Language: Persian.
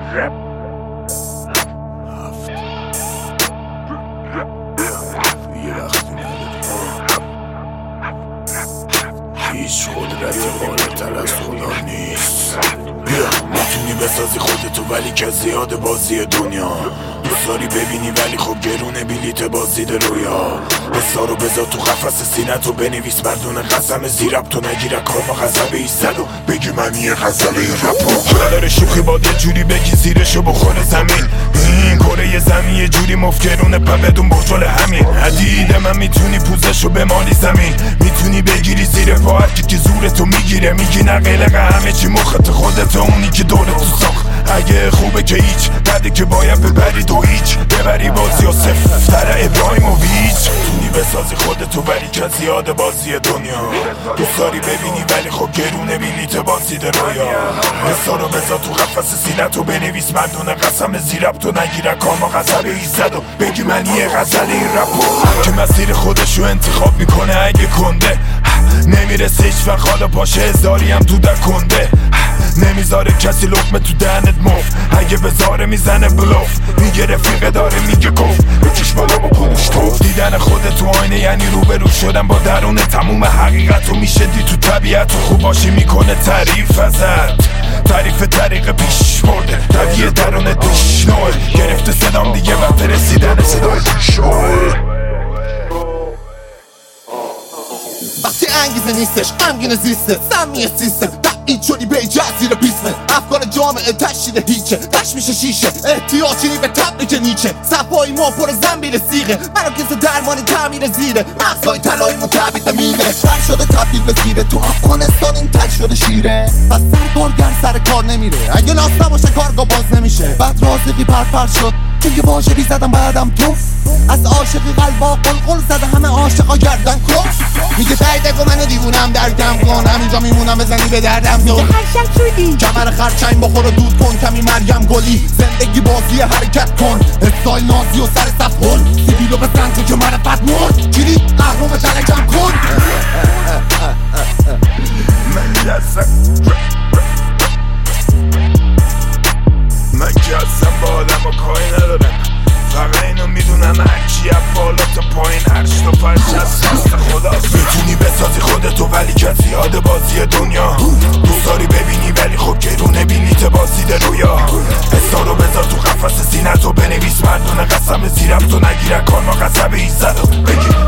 هیچ قدرتی بالاتر از خدا نیست. بیا میتونی بسازی خودتو ولی که زیاد بازی دنیا دوست داری ببینی ولی خب گرونه بلیت بازدید رویا. حسا رو بذار تو قفس سینه‌تو بنویس مردون قسم زیرب تو نگیره کارما غضب ایستد و بگی من یه غزل این رپو داره شوخی با یه جوری بگی زیرشو بخوره زمین. این کره زمین یه جوری مفکرونه پا بدون بجال همین حدیده من میتونی پوزشو بمالی زمین. میتونی بگیری زیر پا هرکی که زورتو میگیره میگی نقلق همه چی مخت خودت اونی که دورتو ساخت. اگه خوبه که هیچ بده که باید ببری تو هیچ ببری بازی و صفتر ابراهیموویچ. تونی بسازی خودتو ولی که زیاد بازی دنیا دوست داری ببینی ولی خب گرونه بلیت بازدید رویا. حسا رو بذار تو قفس سینه‌تو بنویس مردون قسم زیرب تو نگیره کارما غضب ایستد و بگی من یه غزل این رپو که مسیر خودشو انتخاب میکنه اگه کنده نمیرسه هیچ وقت حالا پاشه هزاری هم تو دکنده نمیذاره کسی لقمه تو دهنت مفت اگه بذاره میزنه بلوف میگه رفیقه داره میگه گفت بکش بالا با پوش توف. دیدن خودت تو آینه یعنی روبرو شدن با درون تموم حقیقتو میشه دی تو طبیعت خوب باشی میکنه تعریف ازت تعریف طریق پیش برده طبیعه درون دیش نوه گرفته صدام دیگه وقت رسیدن صدای پیش وقتی انگیزه نیستش غمگین زیسته سمی سیستم تبعید شدی به جزیره بیسمه افکار جامعه تشدید هیچه تش میشه شیشه احتیاجی به تبریک نیچه صفایی ما پر زنبیل سیغه مراکز درمانی تعمیر زیره مغزای طلایی مو تعبید میره تر شده تبدیل به زیره تو افغانستان این تک شده شیره پس سرکارگر سر کار نمیره اگه لاس نباشه کارگاه باز نمیشه بعد رازقی پرپر شد چون که واژگی زدم بعدم توف از عاشقی قلبا قلقل زده همه عاشقا گردن کف میگه تایدگو منو دیوونم درکم کن همینجا میمونم بزنی به دردم تو کمر خرچنگ بخور و دود کن کمی مریم گلی زندگی بازی حرکت کن استایل نازی و سر صف هل سیبیلو بزن تو که معرفت مرد گیری قهرم تلکم کن من که اصلا با آدم و کاری ندارم فقط اینو میدونم هرچی از بالا تا پایین هرچ تا فرش از هست خداست. میتونی بسازی خودتو ولی که زیاد بازی دنیا دوست داری ببینی ولی خب گرونه بلیت بازدید رویا. حسا رو بذار تو قفس سینه‌تو بنویس مردون قسم زیرب تو نگیره کارما غضب ایستد و بگی